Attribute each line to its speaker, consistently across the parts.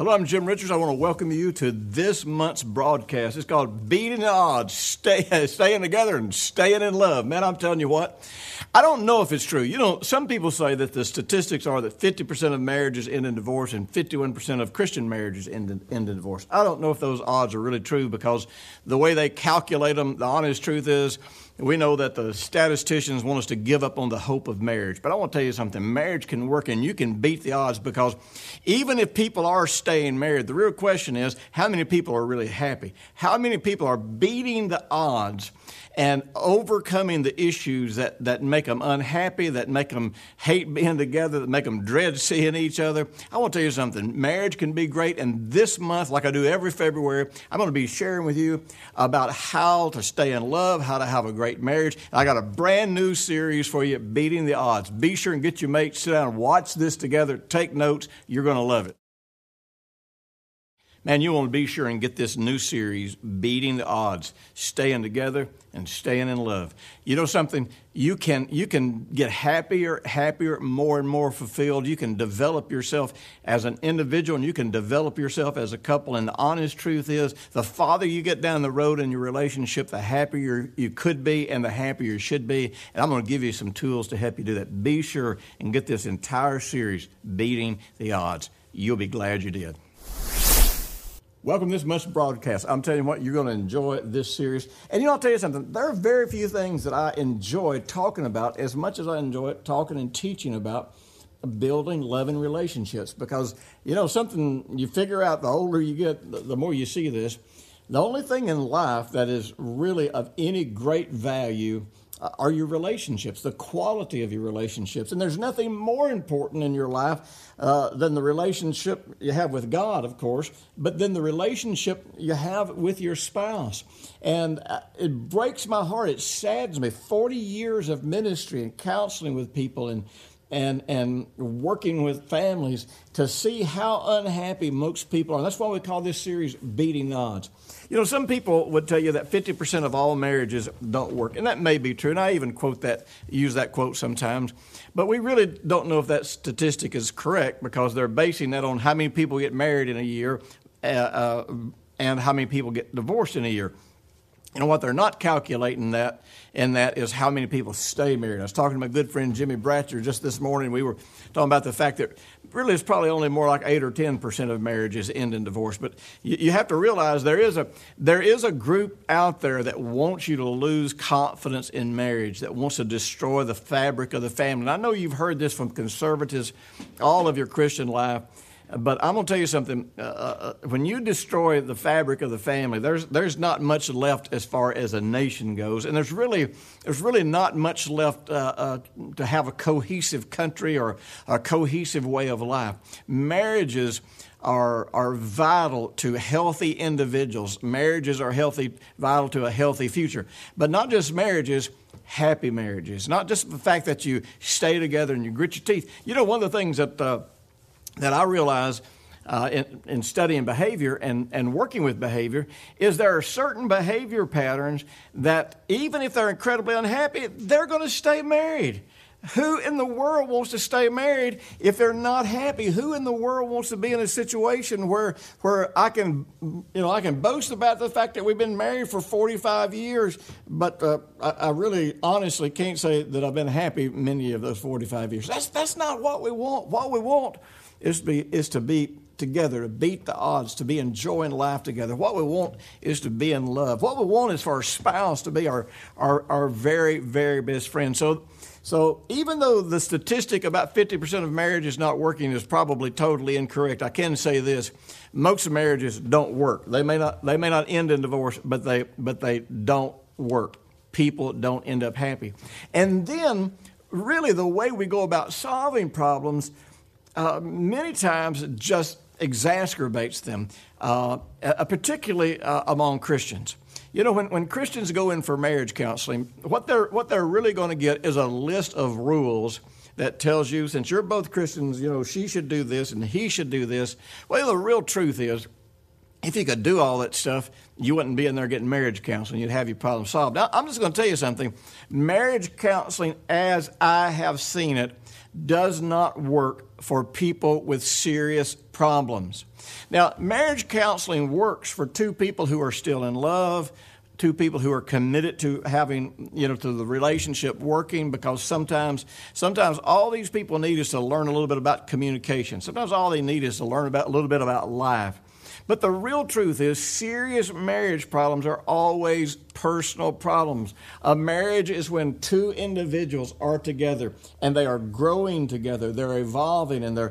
Speaker 1: Hello, I'm Jim Richards. I want to welcome you to this month's broadcast. It's called Beating the Odds, Staying Together and Staying in Love. Man, I'm telling you what, I don't know if it's true. You know, some people say that the statistics are that 50% of marriages end in divorce and 51% of Christian marriages end in divorce. I don't know if those odds are really true because the way they calculate them, the honest truth is, we know that the statisticians want us to give up on the hope of marriage. But I want to tell you something. Marriage can work and you can beat the odds because even if people are staying married, the real question is how many people are really happy? How many people are beating the odds and overcoming the issues that make them unhappy, that make them hate being together, that make them dread seeing each other? I want to tell you something. Marriage can be great. And this month, like I do every February, I'm going to be sharing with you about how to stay in love, how to have a great marriage. I got a brand new series for you, Beating the Odds. Be sure and get your mate, sit down and watch this together. Take notes. You're going to love it. Man, you want to be sure and get this new series, Beating the Odds, Staying Together and Staying in Love. You know something? You can get happier, more and more fulfilled. You can develop yourself as an individual and you can develop yourself as a couple. And the honest truth is, the farther you get down the road in your relationship, the happier you could be and the happier you should be. And I'm going to give you some tools to help you do that. Be sure and get this entire series, Beating the Odds. You'll be glad you did. Welcome to this month's broadcast. I'm telling you what, you're going to enjoy this series. And you know, I'll tell you something. There are very few things that I enjoy talking about as much as I enjoy talking and teaching about building loving relationships. Because, you know, something you figure out the older you get, the more you see this. The only thing in life that is really of any great value are your relationships, the quality of your relationships. And there's nothing more important in your life than the relationship you have with God, of course, but then the relationship you have with your spouse. And it breaks my heart. It saddens me. 40 years of ministry and counseling with people and working with families to see how unhappy most people are. And that's why we call this series Beating the Odds. You know, some people would tell you that 50% of all marriages don't work. And that may be true. And I even use that quote sometimes. But we really don't know if that statistic is correct because they're basing that on how many people get married in a year and how many people get divorced in a year. You know, what they're not calculating that is how many people stay married. I was talking to my good friend Jimmy Bratcher just this morning. We were talking about the fact that really it's probably only more like 8 or 10% of marriages end in divorce. But you have to realize there is a group out there that wants you to lose confidence in marriage, that wants to destroy the fabric of the family. And I know you've heard this from conservatives all of your Christian life. But I'm going to tell you something. When you destroy the fabric of the family, there's not much left as far as a nation goes, and there's really not much left to have a cohesive country or a cohesive way of life. Marriages are vital to healthy individuals. Marriages are vital to a healthy future, but not just marriages. Happy marriages, not just the fact that you stay together and you grit your teeth. You know, one of the things that I realize in studying behavior and working with behavior is there are certain behavior patterns that even if they're incredibly unhappy, they're going to stay married. Who in the world wants to stay married if they're not happy? Who in the world wants to be in a situation where I can boast about the fact that we've been married for 45 years, but I really honestly can't say that I've been happy many of those 45 years. That's not what we want. What we want is to be together, to beat the odds, to be enjoying life together. What we want is to be in love. What we want is for our spouse to be our very, very best friend. So even though the statistic about 50% of marriages not working is probably totally incorrect, I can say this: most marriages don't work. They may not end in divorce, but they don't work. People don't end up happy. And then really the way we go about solving problems many times just exacerbates them, particularly among Christians. You know, when Christians go in for marriage counseling, what they're really going to get is a list of rules that tells you, since you're both Christians, you know, she should do this and he should do this. Well, the real truth is, if you could do all that stuff, you wouldn't be in there getting marriage counseling. You'd have your problem solved. Now, I'm just going to tell you something. Marriage counseling, as I have seen it, does not work for people with serious problems. Now, marriage counseling works for two people who are still in love, two people who are committed to having, to the relationship working, because sometimes all these people need is to learn a little bit about communication. Sometimes all they need is to learn about a little bit about life. But the real truth is serious marriage problems are always personal problems. A marriage is when two individuals are together and they are growing together, they're evolving, and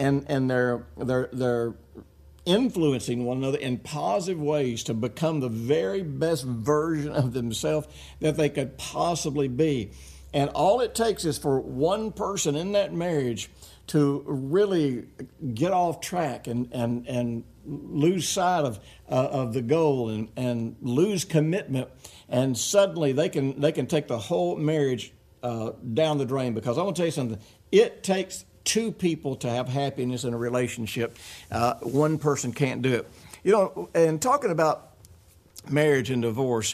Speaker 1: they're influencing one another in positive ways to become the very best version of themselves that they could possibly be. And all it takes is for one person in that marriage to really get off track and lose sight of the goal and lose commitment, and suddenly they can take the whole marriage down the drain. Because I want to tell you something, it takes two people to have happiness in a relationship. One person can't do it. And talking about marriage and divorce,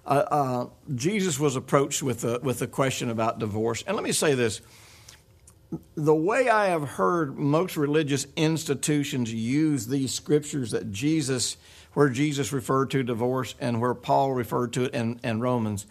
Speaker 1: Jesus was approached with a question about divorce. And let me say this. The way I have heard most religious institutions use these scriptures where Jesus referred to divorce and where Paul referred to it in Romans,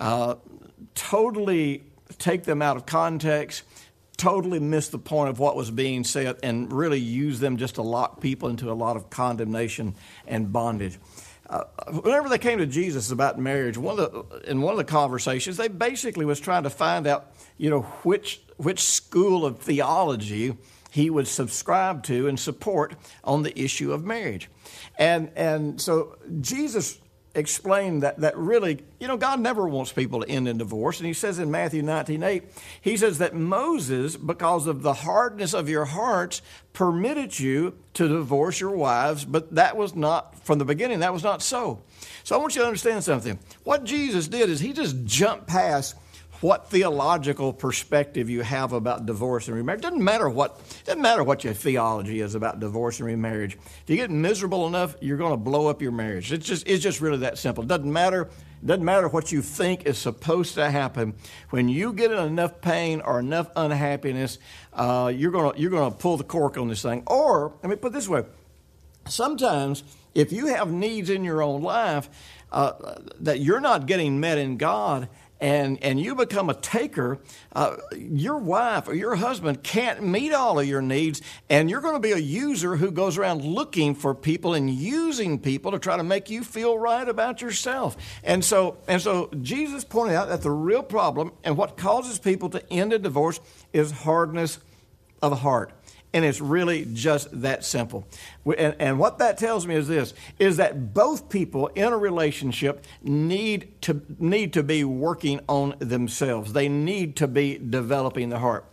Speaker 1: totally take them out of context, totally miss the point of what was being said, and really use them just to lock people into a lot of condemnation and bondage. Whenever they came to Jesus about marriage, in one of the conversations, they basically was trying to find out, which school of theology he would subscribe to and support on the issue of marriage. And so Jesus explained that really, God never wants people to end in divorce. And he says in Matthew 19:8, he says that Moses, because of the hardness of your hearts, permitted you to divorce your wives, but that was not, from the beginning, that was not so. So I want you to understand something. What Jesus did is he just jumped past what theological perspective you have about divorce and remarriage. It doesn't matter what your theology is about divorce and remarriage. If you get miserable enough, you're going to blow up your marriage. It's just really that simple. It doesn't matter what you think is supposed to happen. When you get in enough pain or enough unhappiness, you're going to pull the cork on this thing. Or, let me put it this way. Sometimes, if you have needs in your own life that you're not getting met in God, and you become a taker, your wife or your husband can't meet all of your needs, and you're going to be a user who goes around looking for people and using people to try to make you feel right about yourself. And so Jesus pointed out that the real problem and what causes people to end a divorce is hardness of heart. And it's really just that simple. And what that tells me is this, is that both people in a relationship need to be working on themselves. They need to be developing the heart.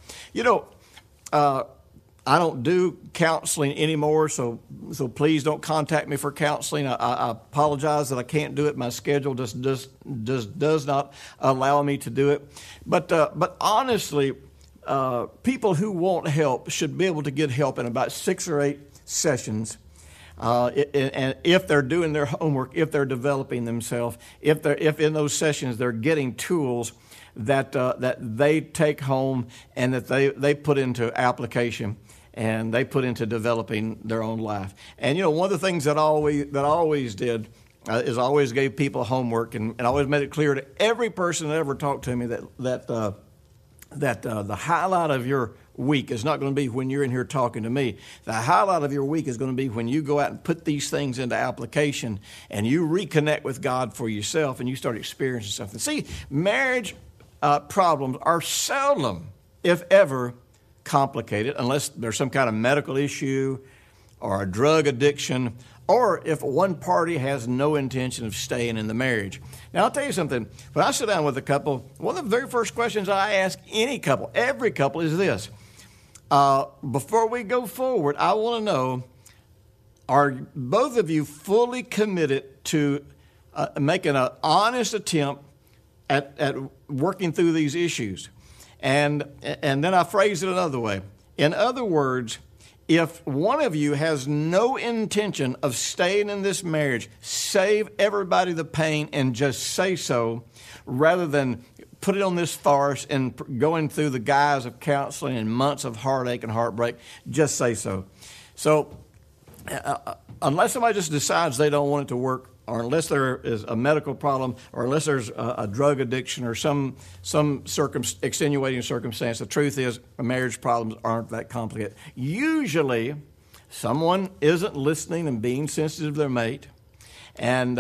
Speaker 1: I don't do counseling anymore, so please don't contact me for counseling. I apologize that I can't do it. My schedule just does not allow me to do it. But honestly, people who want help should be able to get help in about 6 or 8 sessions. And if they're doing their homework, if they're developing themselves, if in those sessions they're getting tools that they take home and that they put into application and they put into developing their own life. And one of the things that I always did is I always gave people homework and always made it clear to every person that ever talked to me that the highlight of your week is not going to be when you're in here talking to me. The highlight of your week is going to be when you go out and put these things into application and you reconnect with God for yourself and you start experiencing something. See, marriage problems are seldom, if ever, complicated unless there's some kind of medical issue or a drug addiction, or if one party has no intention of staying in the marriage. Now, I'll tell you something. When I sit down with a couple, one of the very first questions I ask every couple, is this. Before we go forward, I want to know, are both of you fully committed to making an honest attempt at working through these issues? And then I phrase it another way. In other words, if one of you has no intention of staying in this marriage, save everybody the pain and just say so, rather than put it on this farce and going through the guise of counseling and months of heartache and heartbreak. Just say so. So unless somebody just decides they don't want it to work, or unless there is a medical problem, or unless there's a drug addiction or some extenuating circumstance, the truth is marriage problems aren't that complicated. Usually, someone isn't listening and being sensitive to their mate, and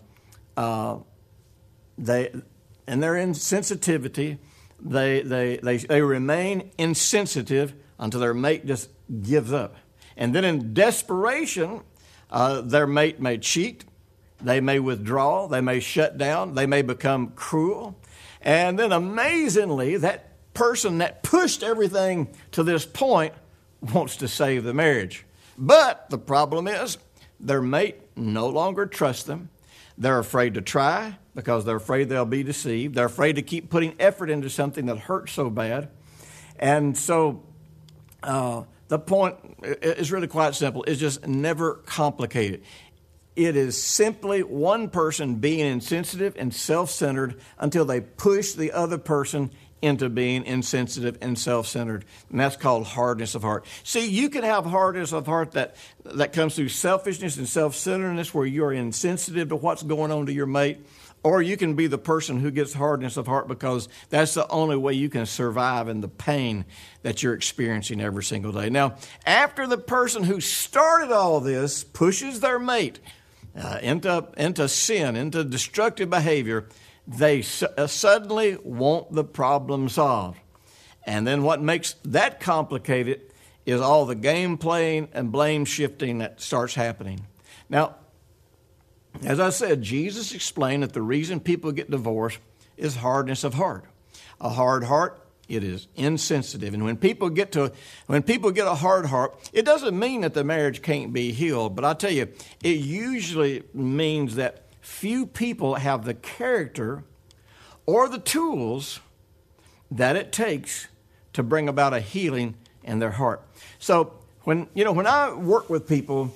Speaker 1: their insensitivity, they remain insensitive until their mate just gives up. And then in desperation, their mate may cheat, they may withdraw, they may shut down, they may become cruel. And then amazingly, that person that pushed everything to this point wants to save the marriage. But the problem is their mate no longer trusts them. They're afraid to try because they're afraid they'll be deceived. They're afraid to keep putting effort into something that hurts so bad. And so the point is really quite simple. It's just never complicated. It is simply one person being insensitive and self-centered until they push the other person into being insensitive and self-centered. And that's called hardness of heart. See, you can have hardness of heart that comes through selfishness and self-centeredness, where you're insensitive to what's going on to your mate. Or you can be the person who gets hardness of heart because that's the only way you can survive in the pain that you're experiencing every single day. Now, after the person who started all this pushes their mate into sin, into destructive behavior, they suddenly want the problem solved. And then what makes that complicated is all the game playing and blame shifting that starts happening. Now, as I said, Jesus explained that the reason people get divorced is hardness of heart. A hard heart, it is insensitive. And when people get a hard heart, it doesn't mean that the marriage can't be healed. But I tell you, it usually means that few people have the character or the tools that it takes to bring about a healing in their heart. So when I work with people,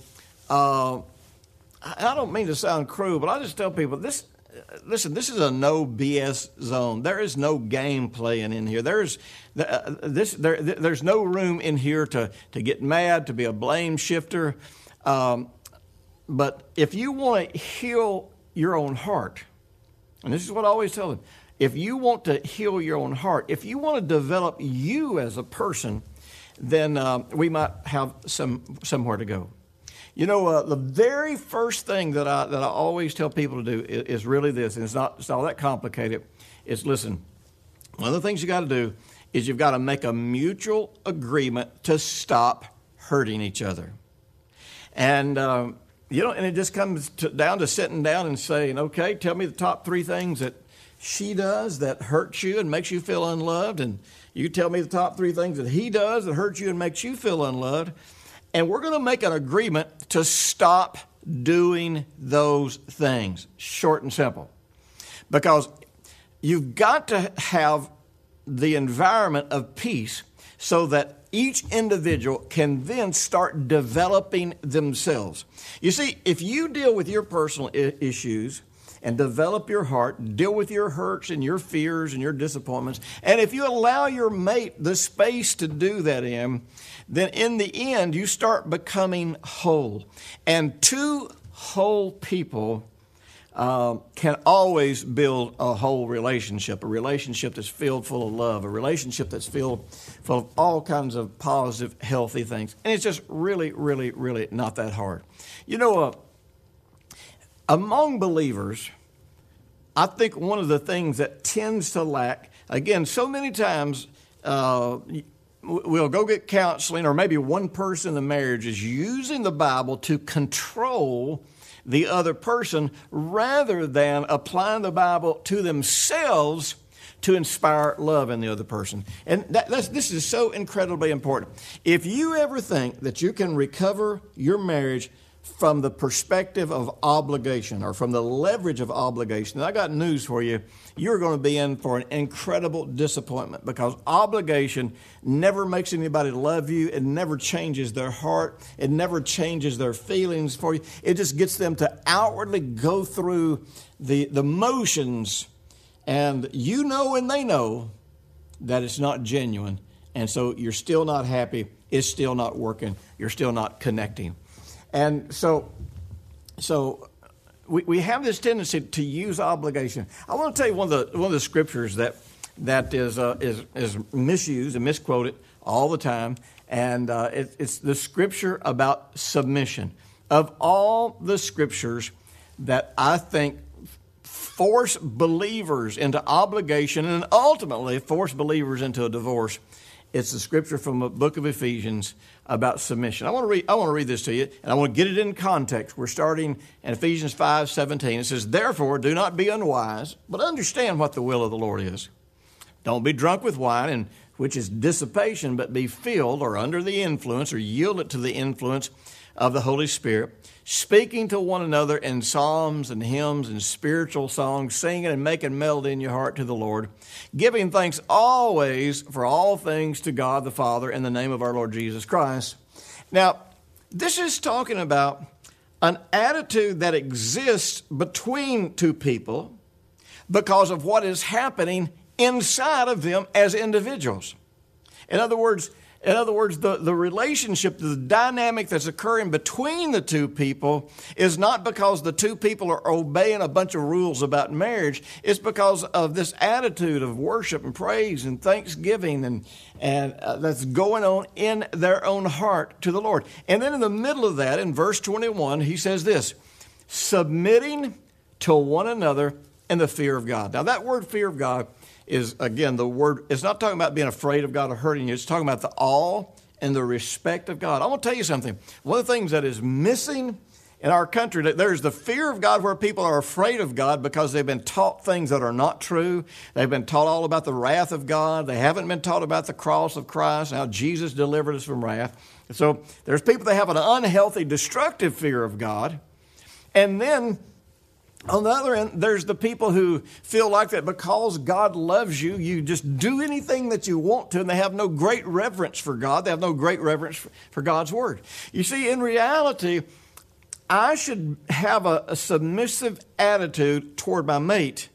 Speaker 1: I don't mean to sound cruel, but I just tell people this. Listen, this is a no BS zone. There is no game playing in here. There's no room in here to get mad, to be a blame shifter. But if you want to heal your own heart, and this is what I always tell them, if you want to heal your own heart, if you want to develop you as a person, then we might have somewhere to go. You know, the very first thing that I always tell people to do is really this, and it's not that complicated. It's listen. One of the things you got to do is you've got to make a mutual agreement to stop hurting each other, and and it just comes down to sitting down and saying, okay, tell me the top 3 things that she does that hurts you and makes you feel unloved, and you tell me the top 3 things that he does that hurts you and makes you feel unloved. And we're going to make an agreement to stop doing those things, short and simple. Because you've got to have the environment of peace so that each individual can then start developing themselves. You see, if you deal with your personal issues and develop your heart, deal with your hurts and your fears and your disappointments, and if you allow your mate the space to do that then in the end, you start becoming whole. And 2 whole people can always build a whole relationship, a relationship that's filled full of love, a relationship that's filled full of all kinds of positive, healthy things. And it's just really, really, really not that hard. You know, among believers, I think one of the things that tends to lack, again, so many times we'll go get counseling, or maybe one person in the marriage is using the Bible to control the other person rather than applying the Bible to themselves to inspire love in the other person. And this is so incredibly important. If you ever think that you can recover your marriage from the perspective of obligation or from the leverage of obligation, I got news for you. You're going to be in for an incredible disappointment, because obligation never makes anybody love you. It never changes their heart. It never changes their feelings for you. It just gets them to outwardly go through the motions, and you know and they know that it's not genuine. And so you're still not happy. It's still not working. You're still not connecting. And so we have this tendency to use obligation. I want to tell you one of the scriptures that is misused and misquoted all the time, and it's the scripture about submission. Of all the scriptures that I think force believers into obligation and ultimately force believers into a divorce, it's the scripture from the book of Ephesians about submission. I want to read this to you, and I want to get it in context. We're starting in Ephesians 5:17. It says, "Therefore, do not be unwise, but understand what the will of the Lord is. Don't be drunk with wine, which is dissipation, but be filled," or under the influence, or yield it to the influence of the Holy Spirit, "speaking to one another in psalms and hymns and spiritual songs, singing and making melody in your heart to the Lord, giving thanks always for all things to God the Father in the name of our Lord Jesus Christ." Now, this is talking about an attitude that exists between two people because of what is happening inside of them as individuals. In other words, the relationship, the dynamic that's occurring between the two people is not because the two people are obeying a bunch of rules about marriage. It's because of this attitude of worship and praise and thanksgiving and that's going on in their own heart to the Lord. And then in the middle of that, in verse 21, he says this, "submitting to one another in the fear of God." Now that word fear of God is, again, the word, it's not talking about being afraid of God or hurting you. It's talking about the awe and the respect of God. I want to tell you something. One of the things that is missing in our country, that there's the fear of God where people are afraid of God because they've been taught things that are not true. They've been taught all about the wrath of God. They haven't been taught about the cross of Christ, how Jesus delivered us from wrath. So there's people that have an unhealthy, destructive fear of God. And then on the other end, there's the people who feel like that because God loves you, you just do anything that you want to, and they have no great reverence for God. They have no great reverence for God's Word. You see, in reality, I should have a submissive attitude toward my mate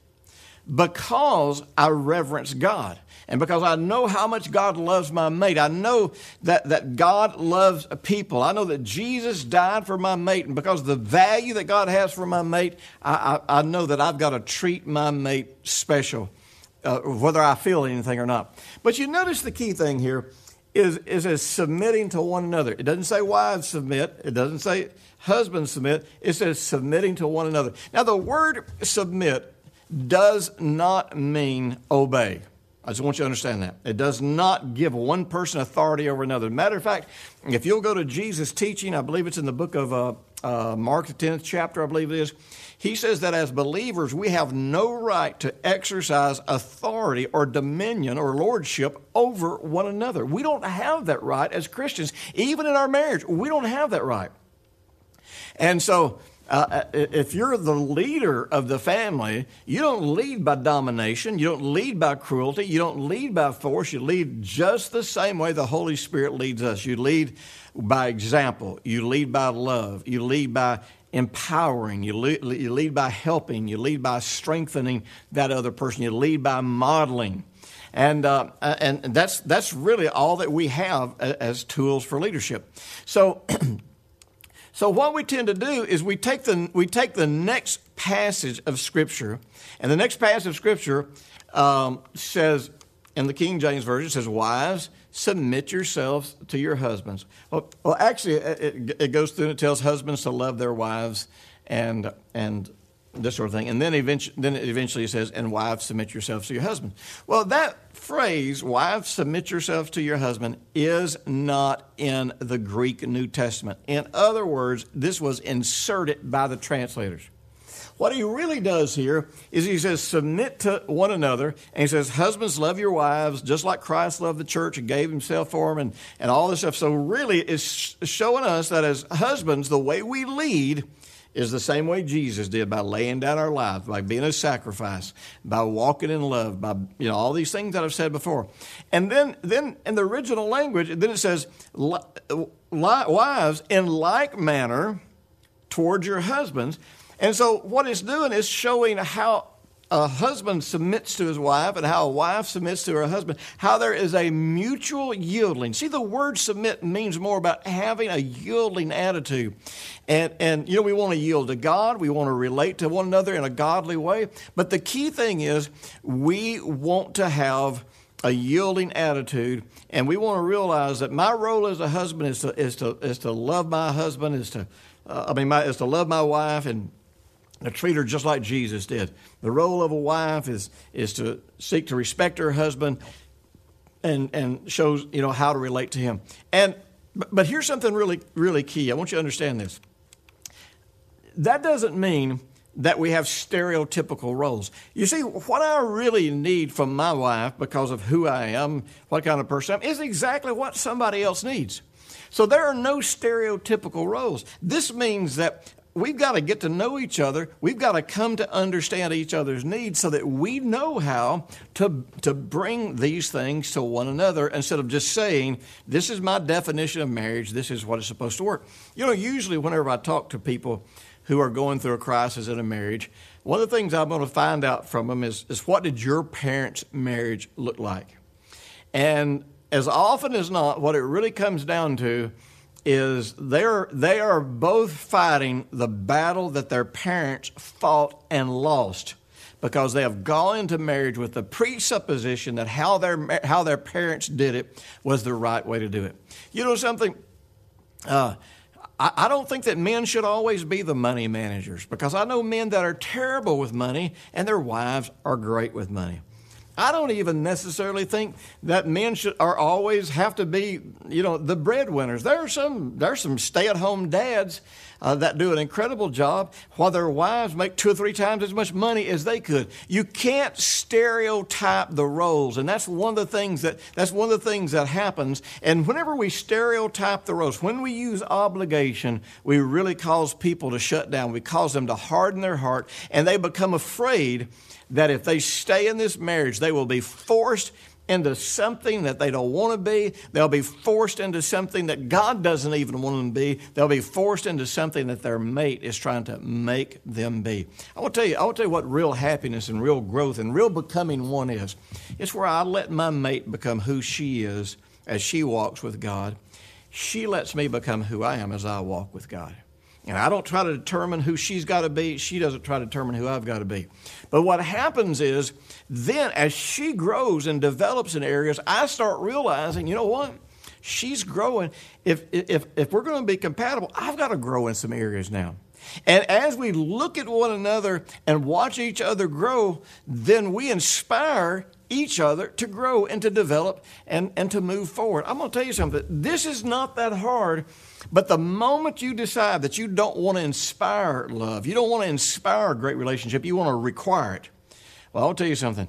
Speaker 1: because I reverence God. And because I know how much God loves my mate. I know that God loves people. I know that Jesus died for my mate. And because of the value that God has for my mate, I know that I've got to treat my mate special, whether I feel anything or not. But you notice the key thing here is as submitting to one another. It doesn't say wives submit. It doesn't say husbands submit. It says submitting to one another. Now, the word submit does not mean obey. I just want you to understand that. It does not give one person authority over another. Matter of fact, if you'll go to Jesus' teaching, I believe it's in the book of Mark, the 10th chapter, I believe it is, he says that as believers, we have no right to exercise authority or dominion or lordship over one another. We don't have that right as Christians. Even in our marriage, we don't have that right. And so if you're the leader of the family, you don't lead by domination. You don't lead by cruelty. You don't lead by force. You lead just the same way the Holy Spirit leads us. You lead by example. You lead by love. You lead by empowering. You lead by helping. You lead by strengthening that other person. You lead by modeling. And that's really all that we have as tools for leadership. So what we tend to do is we take the next passage of Scripture, and the next passage of Scripture says, in the King James Version, it says, "Wives, submit yourselves to your husbands." Well, actually, it goes through and it tells husbands to love their wives and this sort of thing. And then eventually it says, "And wives, submit yourselves to your husband." Well, that phrase, "Wives, submit yourselves to your husband," is not in the Greek New Testament. In other words, this was inserted by the translators. What he really does here is he says, submit to one another. And he says, husbands, love your wives just like Christ loved the church and gave himself for them and all this stuff. So really it's showing us that as husbands, the way we lead is the same way Jesus did, by laying down our lives, by being a sacrifice, by walking in love, by all these things that I've said before. And then in the original language, then it says, wives, in like manner towards your husbands. And so what it's doing is showing how a husband submits to his wife and how a wife submits to her husband, how there is a mutual yielding. See, the word submit means more about having a yielding attitude. And we want to yield to God. We want to relate to one another in a godly way. But the key thing is we want to have a yielding attitude, and we want to realize that my role as a husband is to love my husband, is to love my wife and to treat her just like Jesus did. The role of a wife is to seek to respect her husband and shows how to relate to him. But here's something really, really key. I want you to understand this. That doesn't mean that we have stereotypical roles. You see, what I really need from my wife because of who I am, what kind of person I am, is exactly what somebody else needs. So there are no stereotypical roles. This means that we've got to get to know each other. We've got to come to understand each other's needs so that we know how to bring these things to one another instead of just saying, this is my definition of marriage, this is what it's supposed to work. Usually whenever I talk to people who are going through a crisis in a marriage, one of the things I'm going to find out from them is what did your parents' marriage look like? And as often as not, what it really comes down to is they are both fighting the battle that their parents fought and lost because they have gone into marriage with the presupposition that how their parents did it was the right way to do it. You know something? I don't think that men should always be the money managers because I know men that are terrible with money and their wives are great with money. I don't even necessarily think that men are always have to be, the breadwinners. There's some stay-at-home dads that do an incredible job while their wives make 2 or 3 times as much money as they could. You can't stereotype the roles, and that's one of the things that happens. And whenever we stereotype the roles, when we use obligation, we really cause people to shut down. We cause them to harden their heart, and they become afraid that if they stay in this marriage, they will be forced into something that they don't want to be. They'll be forced into something that God doesn't even want them to be. They'll be forced into something that their mate is trying to make them be. I want to tell you what real happiness and real growth and real becoming one is. It's where I let my mate become who she is as she walks with God. She lets me become who I am as I walk with God. And I don't try to determine who she's got to be. She doesn't try to determine who I've got to be. But what happens is then as she grows and develops in areas, I start realizing, you know what? She's growing. If we're going to be compatible, I've got to grow in some areas now. And as we look at one another and watch each other grow, then we inspire each other to grow and to develop and to move forward. I'm going to tell you something. This is not that hard, but the moment you decide that you don't want to inspire love, you don't want to inspire a great relationship, you want to require it. Well, I'll tell you something.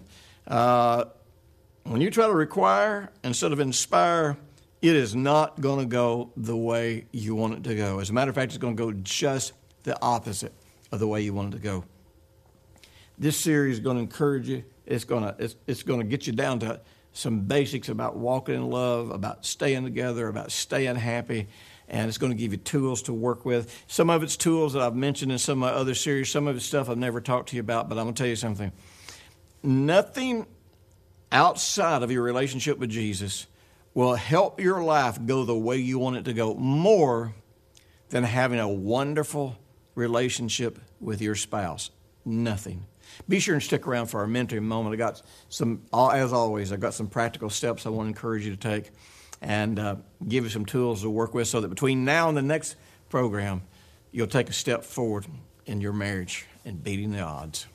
Speaker 1: When you try to require instead of inspire, it is not going to go the way you want it to go. As a matter of fact, it's going to go just the opposite of the way you want it to go. This series is going to encourage you. It's going to get you down to some basics about walking in love, about staying together, about staying happy, and it's going to give you tools to work with. Some of it's tools that I've mentioned in some of my other series. Some of it's stuff I've never talked to you about, but I'm going to tell you something. Nothing outside of your relationship with Jesus will help your life go the way you want it to go more than having a wonderful relationship with your spouse. Nothing. Be sure and stick around for our mentoring moment. As always, I've got some practical steps I want to encourage you to take and give you some tools to work with so that between now and the next program, you'll take a step forward in your marriage and beating the odds.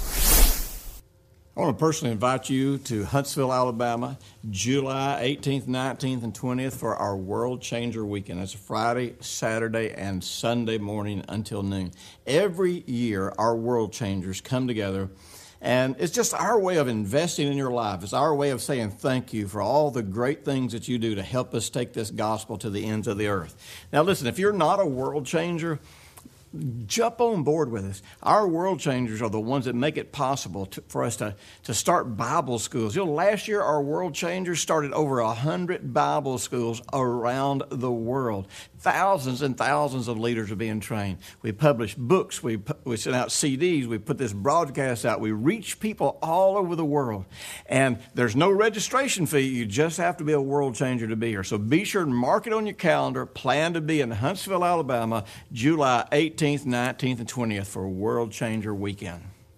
Speaker 1: I want to personally invite you to Huntsville, Alabama, July 18th, 19th, and 20th for our World Changer Weekend. That's Friday, Saturday, and Sunday morning until noon. Every year, our World Changers come together, and it's just our way of investing in your life. It's our way of saying thank you for all the great things that you do to help us take this gospel to the ends of the earth. Now, listen, if you're not a World Changer, jump on board with us. Our World Changers are the ones that make it possible for us to start Bible schools. Last year our World Changers started over 100 Bible schools around the world. Thousands and thousands of leaders are being trained. We publish books. We send out CDs. We put this broadcast out. We reach people all over the world. And there's no registration fee. You just have to be a World Changer to be here. So be sure to mark it on your calendar. Plan to be in Huntsville, Alabama, July 18th, 19th, and 20th for World Changer Weekend.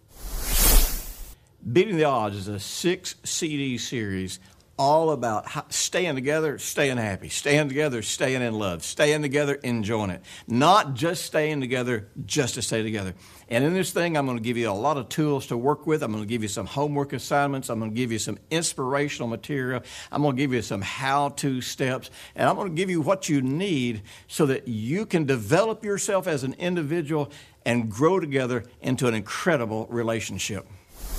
Speaker 1: Beating the Odds is a 6-CD series all about staying together, staying happy, staying together, staying in love, staying together, enjoying it. Not just staying together just to stay together. And in this thing, I'm going to give you a lot of tools to work with. I'm going to give you some homework assignments. I'm going to give you some inspirational material. I'm going to give you some how-to steps. And I'm going to give you what you need so that you can develop yourself as an individual and grow together into an incredible relationship.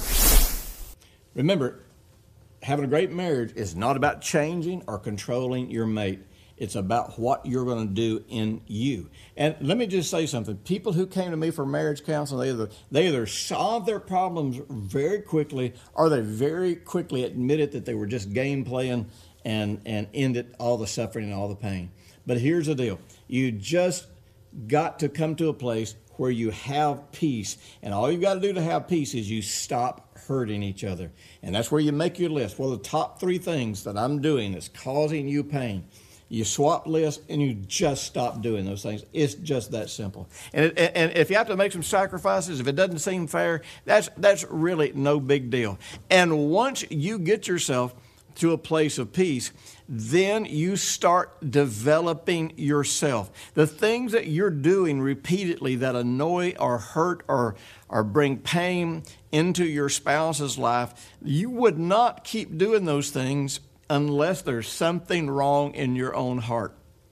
Speaker 1: Remember, having a great marriage is not about changing or controlling your mate. It's about what you're going to do in you. And let me just say something. People who came to me for marriage counseling, they either solved their problems very quickly or they very quickly admitted that they were just game playing and ended all the suffering and all the pain. But here's the deal. You just got to come to a place where you have peace. And all you've got to do to have peace is you stop hurting each other. And that's where you make your list. Well, the top 3 things that I'm doing that's causing you pain. You swap lists and you just stop doing those things. It's just that simple. And if you have to make some sacrifices, if it doesn't seem fair, that's really no big deal. And once you get yourself to a place of peace, then you start developing yourself. The things that you're doing repeatedly that annoy or hurt or bring pain into your spouse's life, you would not keep doing those things unless there's something wrong in your own heart.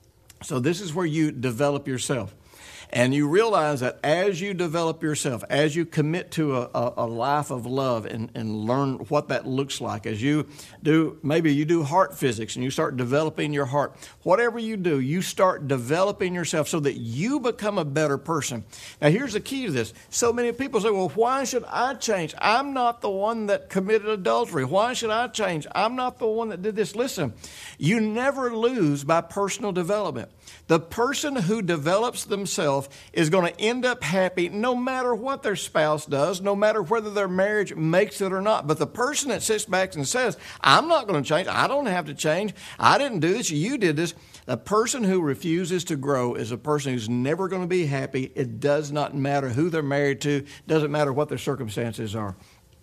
Speaker 1: So this is where you develop yourself. And you realize that as you develop yourself, as you commit to a life of love and learn what that looks like, as you do, maybe you do heart physics and you start developing your heart. Whatever you do, you start developing yourself so that you become a better person. Now, here's the key to this. So many people say, well, why should I change? I'm not the one that committed adultery. Why should I change? I'm not the one that did this. Listen, you never lose by personal development. The person who develops themselves is going to end up happy no matter what their spouse does, no matter whether their marriage makes it or not. But the person that sits back and says, I'm not going to change, I don't have to change, I didn't do this, you did this. The person who refuses to grow is a person who's never going to be happy. It does not matter who they're married to, it doesn't matter what their circumstances are.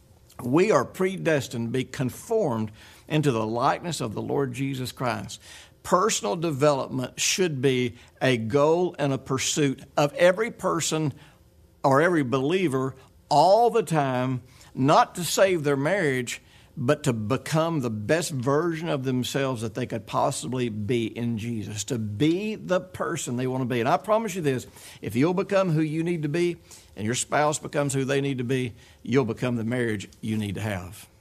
Speaker 1: We are predestined to be conformed into the likeness of the Lord Jesus Christ. Personal development should be a goal and a pursuit of every person or every believer all the time, not to save their marriage, but to become the best version of themselves that they could possibly be in Jesus, to be the person they want to be. And I promise you this, if you'll become who you need to be and your spouse becomes who they need to be, you'll become the marriage you need to have.